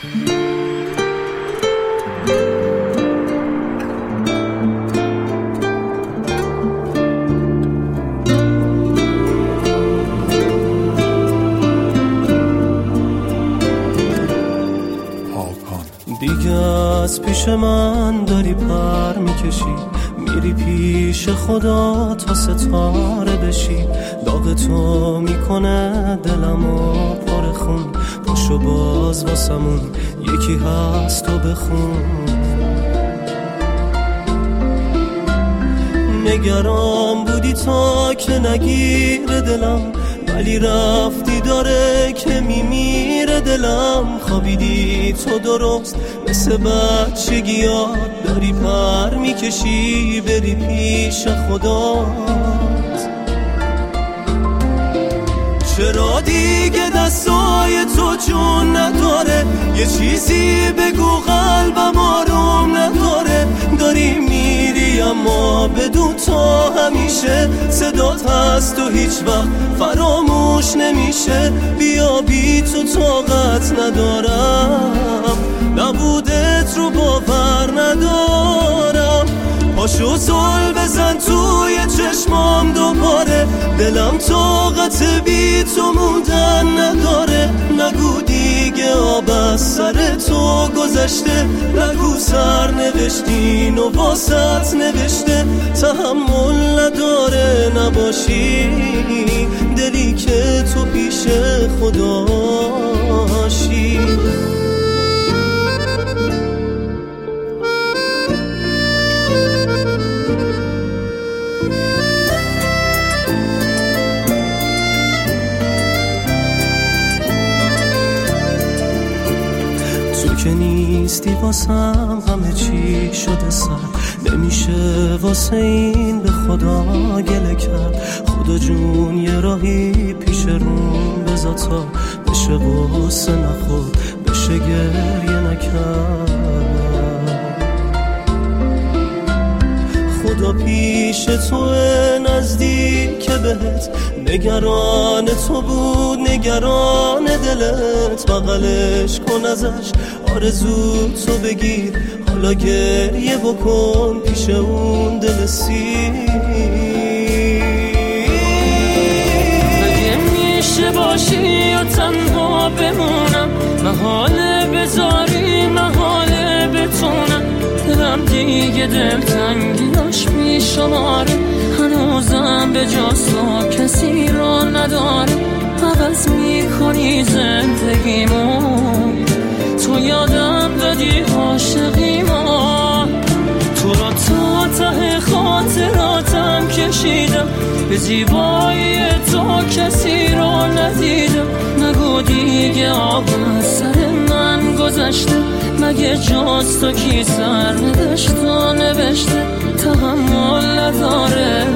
دیگه از پیش من داری پر میکشی، میری پیش خدا تا ستاره بشی. داغ تو میکنه دلمو پر خون، پاشو باز واسمون یکی هست تو بخون. نگران بودی تا که نگیره دلم، ولی رفتی داره که میمیره دلم. خوابیدی تو درست مثل بچگیات، داری پر میکشی بری پیش خدات. چرا دیگه دستای تو جون نداره؟ یه چیزی بگو قلبم آروم نداره. داری میری اما بدون تو همیشه صدات هست و هیچ وقت فراموش نمیشه. بیا بی تو طاقت ندارم، نبودت رو باور ندارم. پاشو زل بزن توی چشمام دوباره، دلم طاقت بی تو موندن نداره. نگو دیگه آب از سر تو گذشته، نگو سر نوشتین و واسط نوشته. تحمل نداره نباشی دلی که تو پیش خداشی. که نیستی واسم همه چی شده سر، نمیشه واسه این به خدا گله کرد. خدا جون یه راهی پیش روم بذار تا بشه غصه نخورد، بشه گریه نکرد. خدا پیش تو نزدیک بهت، نگران تو بود نگران دلت. بغلش کن ازش آرزو تو بگیر، حالا گریه بکن پیش اون دل سیر. مگه میشه باشی و تنها بمونم؟ محاله بذاری محاله بتونم. دلم دیگه دلتنگیاش میشماره، هنوزم به جز تو کسی را نداره. عوض میکنی زندگیمو، تو یادم دادی عاشقیمو. تو را تا ته خاطراتم کشیدم، به زیبایی تو کسی را ندیدم. نگو دیگه آب از سر من گذشته، مگه جز تو کی سر نداشت و نوشته. تحمل نداره